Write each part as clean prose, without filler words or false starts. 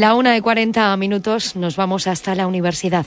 La 1:40 nos vamos hasta la universidad.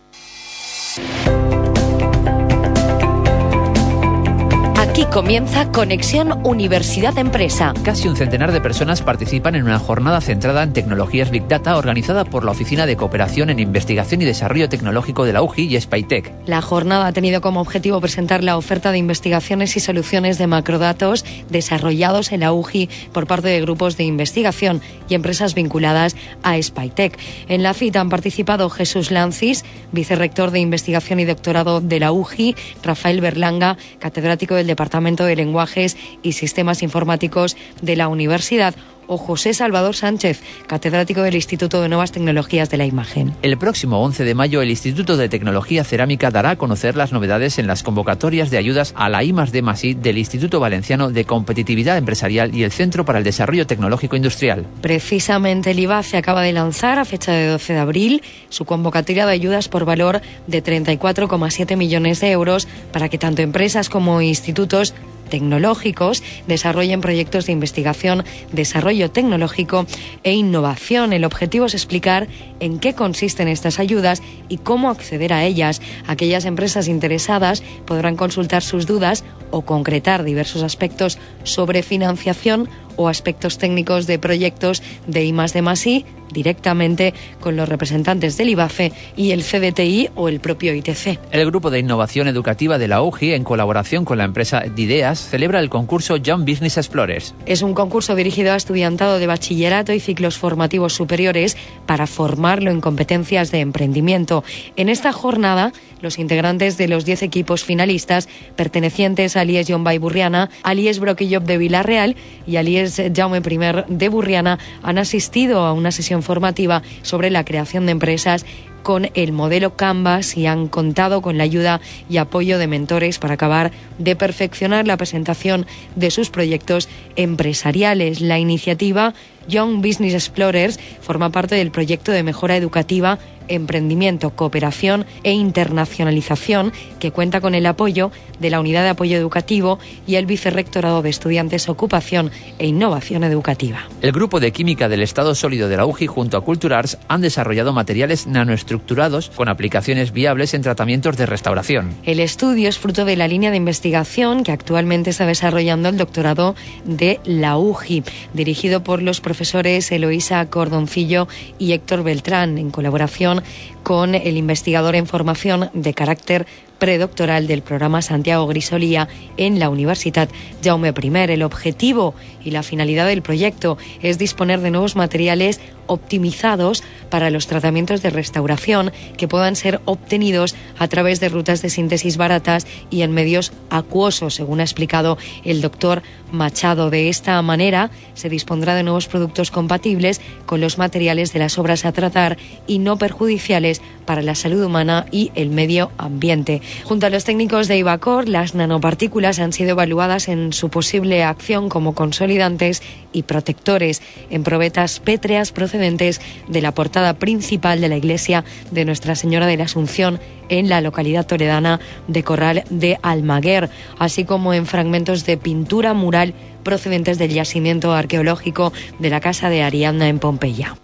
Aquí comienza Conexión Universidad-Empresa. Casi un centenar de personas participan en una jornada centrada en tecnologías Big Data organizada por la Oficina de Cooperación en Investigación y Desarrollo Tecnológico de la UJI y Spytech. La jornada ha tenido como objetivo presentar la oferta de investigaciones y soluciones de macrodatos desarrollados en la UJI por parte de grupos de investigación y empresas vinculadas a Spytech. En la cita han participado Jesús Lancis, vicerrector de Investigación y Doctorado de la UJI, Rafael Berlanga, catedrático del Departamento de Lenguajes y Sistemas Informáticos de la Universidad, o José Salvador Sánchez, catedrático del Instituto de Nuevas Tecnologías de la Imagen. El próximo 11 de mayo, el Instituto de Tecnología Cerámica dará a conocer las novedades en las convocatorias de ayudas a la I+D+I del Instituto Valenciano de Competitividad Empresarial y el Centro para el Desarrollo Tecnológico Industrial. Precisamente el IVACE acaba de lanzar, a fecha de 12 de abril, su convocatoria de ayudas por valor de 34,7 millones de euros para que tanto empresas como institutos tecnológicos desarrollen proyectos de investigación, desarrollo tecnológico e innovación. El objetivo es explicar en qué consisten estas ayudas y cómo acceder a ellas. Aquellas empresas interesadas podrán consultar sus dudas o concretar diversos aspectos sobre financiación o aspectos técnicos de proyectos de I+D+I directamente con los representantes del IVACE y el CDTI o el propio ITC. El Grupo de Innovación Educativa de la UJI, en colaboración con la empresa Dideas, celebra el concurso Young Business Explorers. Es un concurso dirigido a estudiantado de bachillerato y ciclos formativos superiores para formarlo en competencias de emprendimiento. En esta jornada, los integrantes de los 10 equipos finalistas pertenecientes a l'IES John Burriana, a l'IES Broquillop de Villarreal y a l'IES Jaume I de Burriana han asistido a una sesión formativa sobre la creación de empresas con el modelo Canvas y han contado con la ayuda y apoyo de mentores para acabar de perfeccionar la presentación de sus proyectos empresariales. La iniciativa Young Business Explorers forma parte del proyecto de mejora educativa, emprendimiento, cooperación e internacionalización, que cuenta con el apoyo de la Unidad de Apoyo Educativo y el Vicerrectorado de Estudiantes, Ocupación e Innovación Educativa. El Grupo de Química del Estado Sólido de la UJI junto a Culturarts han desarrollado materiales nanoestructurados con aplicaciones viables en tratamientos de restauración. El estudio es fruto de la línea de investigación que actualmente está desarrollando el doctorado de la UJI, dirigido por los profesores Eloísa Cordoncillo y Héctor Beltrán, en colaboración con el investigador en formación de carácter predoctoral del programa Santiago Grisolía en la Universitat Jaume I. El objetivo y la finalidad del proyecto es disponer de nuevos materiales optimizados para los tratamientos de restauración que puedan ser obtenidos a través de rutas de síntesis baratas y en medios acuosos, según ha explicado el doctor Machado. De esta manera se dispondrá de nuevos productos compatibles con los materiales de las obras a tratar y no perjudiciales para la salud humana y el medio ambiente. Junto a los técnicos de Ibacor, las nanopartículas han sido evaluadas en su posible acción como consolidantes y protectores en probetas pétreas procedentes de la portada principal de la iglesia de Nuestra Señora de la Asunción en la localidad toledana de Corral de Almaguer, así como en fragmentos de pintura mural procedentes del yacimiento arqueológico de la Casa de Ariadna en Pompeya.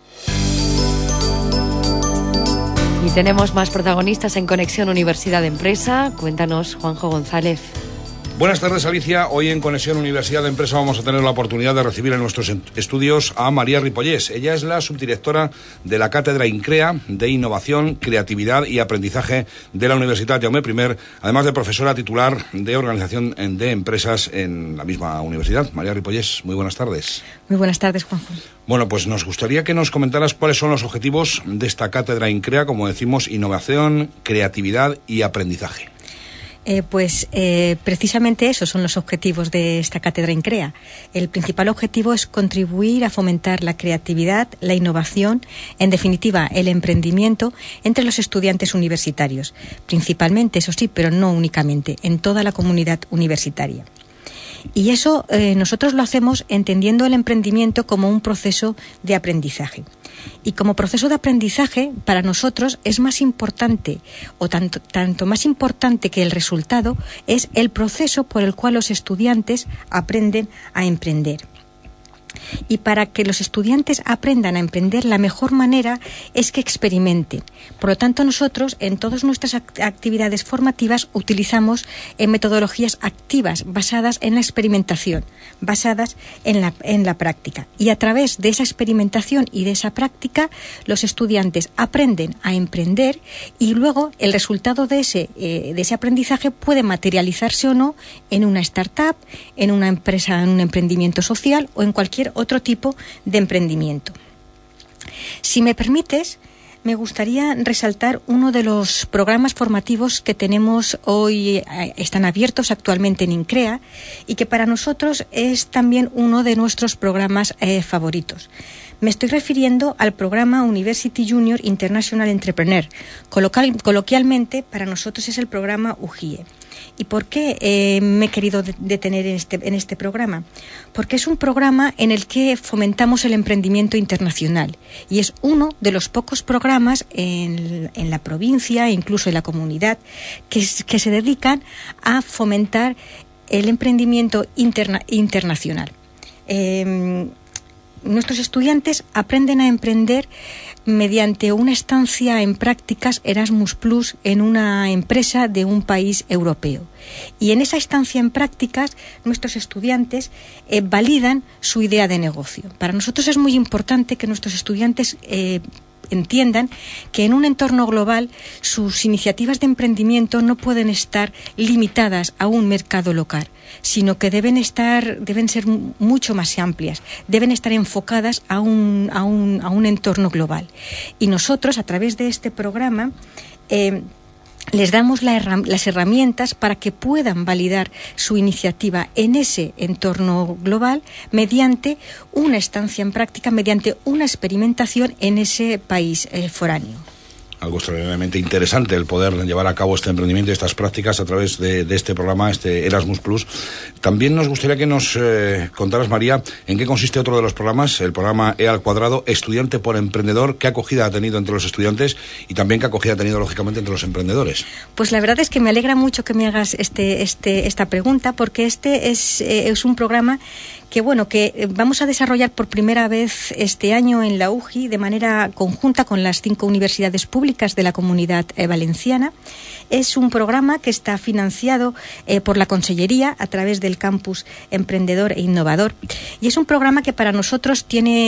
Y tenemos más protagonistas en Conexión Universidad Empresa. Cuéntanos, Juanjo González. Buenas tardes, Alicia. Hoy en Conexión Universidad Empresa vamos a tener la oportunidad de recibir en nuestros estudios a María Ripollés. Ella es la subdirectora de la Cátedra INCREA de Innovación, Creatividad y Aprendizaje de la Universitat Jaume I, además de profesora titular de Organización de Empresas en la misma universidad. María Ripollés, muy buenas tardes. Muy buenas tardes, Juanjo. Bueno, pues nos gustaría que nos comentaras cuáles son los objetivos de esta Cátedra INCREA, como decimos, innovación, creatividad y aprendizaje. Precisamente esos son los objetivos de esta Cátedra INCREA. El principal objetivo es contribuir a fomentar la creatividad, la innovación, en definitiva, el emprendimiento entre los estudiantes universitarios. Principalmente, eso sí, pero no únicamente, en toda la comunidad universitaria. Y eso nosotros lo hacemos entendiendo el emprendimiento como un proceso de aprendizaje. Y como proceso de aprendizaje, para nosotros es más importante, o tanto más importante que el resultado, es el proceso por el cual los estudiantes aprenden a emprender. Y para que los estudiantes aprendan a emprender, la mejor manera es que experimenten. Por lo tanto, nosotros en todas nuestras actividades formativas utilizamos metodologías activas basadas en la experimentación, basadas en la práctica. Y a través de esa experimentación y de esa práctica, los estudiantes aprenden a emprender y luego el resultado de ese aprendizaje puede materializarse o no en una startup, en una empresa, en un emprendimiento social o en cualquier otro tipo de emprendimiento. Si me permites, me gustaría resaltar uno de los programas formativos que tenemos hoy, están abiertos actualmente en INCREA y que para nosotros es también uno de nuestros programas favoritos. Me estoy refiriendo al programa University Junior International Entrepreneur. Coloquialmente, para nosotros es el programa UJIE. ¿Y por qué me he querido detener en este programa? Porque es un programa en el que fomentamos el emprendimiento internacional y es uno de los pocos programas en la provincia e incluso en la comunidad que se dedican a fomentar el emprendimiento internacional. Nuestros estudiantes aprenden a emprender mediante una estancia en prácticas Erasmus Plus en una empresa de un país europeo. Y en esa estancia en prácticas, nuestros estudiantes validan su idea de negocio. Para nosotros es muy importante que nuestros estudiantes entiendan que en un entorno global sus iniciativas de emprendimiento no pueden estar limitadas a un mercado local, sino que deben ser mucho más amplias, deben estar enfocadas a un entorno global. Y nosotros, a través de este programa, les damos las herramientas para que puedan validar su iniciativa en ese entorno global mediante una estancia en práctica, mediante una experimentación en ese país foráneo. Algo extraordinariamente interesante el poder llevar a cabo este emprendimiento y estas prácticas a través de este programa, este Erasmus Plus. También nos gustaría que nos contaras, María, en qué consiste otro de los programas, el programa E², Estudiante por Emprendedor. ¿Qué acogida ha tenido entre los estudiantes y también qué acogida ha tenido, lógicamente, entre los emprendedores? Pues la verdad es que me alegra mucho que me hagas esta pregunta, porque este es un programa que vamos a desarrollar por primera vez este año en la UJI de manera conjunta con las 5 universidades públicas de la Comunidad Valenciana. Es un programa que está financiado por la Consellería a través del Campus Emprendedor e Innovador, y es un programa que para nosotros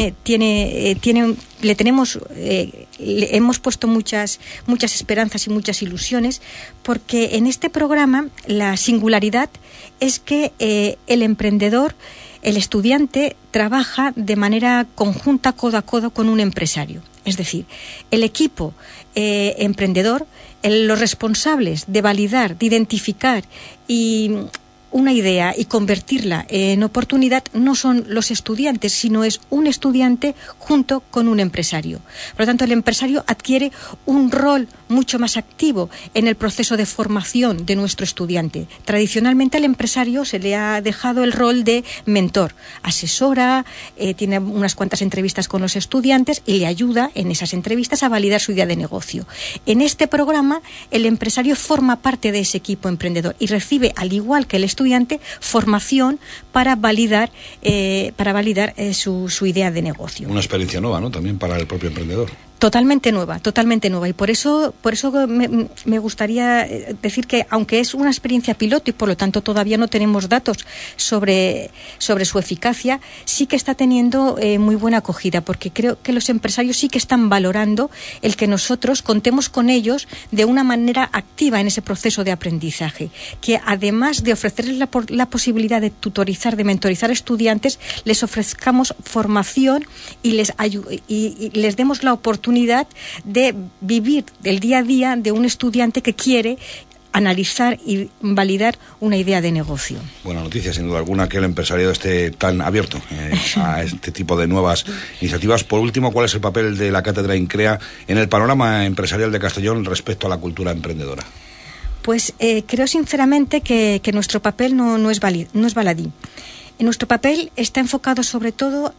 hemos puesto muchas esperanzas y muchas ilusiones, porque en este programa la singularidad es que el emprendedor, el estudiante, trabaja de manera conjunta, codo a codo, con un empresario. Es decir, el equipo emprendedor, los responsables de validar, de identificar una idea y convertirla en oportunidad no son los estudiantes, sino es un estudiante junto con un empresario. Por lo tanto, el empresario adquiere un rol mucho más activo en el proceso de formación de nuestro estudiante. Tradicionalmente al empresario se le ha dejado el rol de mentor, asesora, tiene unas cuantas entrevistas con los estudiantes y le ayuda en esas entrevistas a validar su idea de negocio. En este programa, el empresario forma parte de ese equipo emprendedor y recibe, al igual que el estudiante, formación para validar su idea de negocio. Una experiencia nueva, ¿no? También para el propio emprendedor. Totalmente nueva. Y por eso me gustaría decir que, aunque es una experiencia piloto y por lo tanto todavía no tenemos datos sobre su eficacia, sí que está teniendo muy buena acogida, porque creo que los empresarios sí que están valorando el que nosotros contemos con ellos de una manera activa en ese proceso de aprendizaje, que además de ofrecerles la posibilidad de tutorizar, de mentorizar a estudiantes, les ofrezcamos formación y les demos la oportunidad de vivir el día a día de un estudiante que quiere analizar y validar una idea de negocio. Buena noticia, sin duda alguna, que el empresariado esté tan abierto a este tipo de nuevas iniciativas. Por último, ¿cuál es el papel de la Cátedra INCREA en el panorama empresarial de Castellón respecto a la cultura emprendedora? Pues creo sinceramente que nuestro papel no es baladí. Nuestro papel está enfocado sobre todo a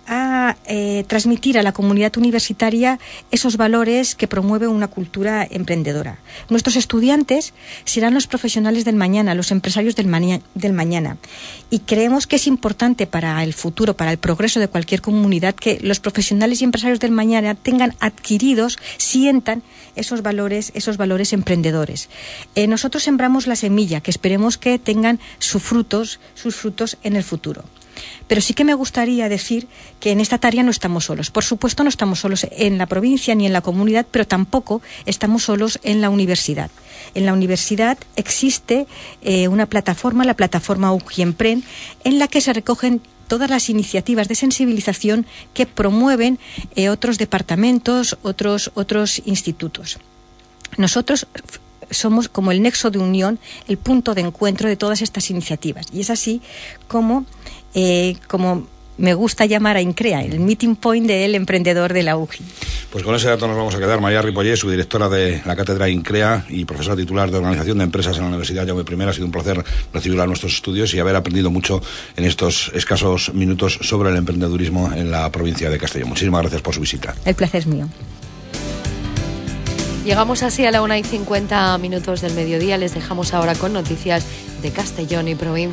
para transmitir a la comunidad universitaria esos valores que promueve una cultura emprendedora. Nuestros estudiantes serán los profesionales del mañana, los empresarios del mañana. Y creemos que es importante para el futuro, para el progreso de cualquier comunidad, que los profesionales y empresarios del mañana tengan adquiridos, sientan esos valores emprendedores. Nosotros sembramos la semilla, que esperemos que tengan sus frutos en el futuro. Pero sí que me gustaría decir que en esta tarea no estamos solos. Por supuesto, no estamos solos en la provincia ni en la comunidad, pero tampoco estamos solos en la universidad. En la universidad existe una plataforma, la plataforma UGI Empren, en la que se recogen todas las iniciativas de sensibilización que promueven otros departamentos, otros institutos. Nosotros somos como el nexo de unión, el punto de encuentro de todas estas iniciativas. Y es así como me gusta llamar a INCREA, el meeting point del emprendedor de la UGI. Pues con ese dato nos vamos a quedar. María Ripollés, subdirectora de la cátedra INCREA y profesora titular de Organización de Empresas en la Universidad Jaume I. Ha sido un placer recibirla a nuestros estudios y haber aprendido mucho en estos escasos minutos sobre el emprendedurismo en la provincia de Castellón. Muchísimas gracias por su visita. El placer es mío. Llegamos así a la 1:50 del mediodía. Les dejamos ahora con noticias de Castellón y provincia.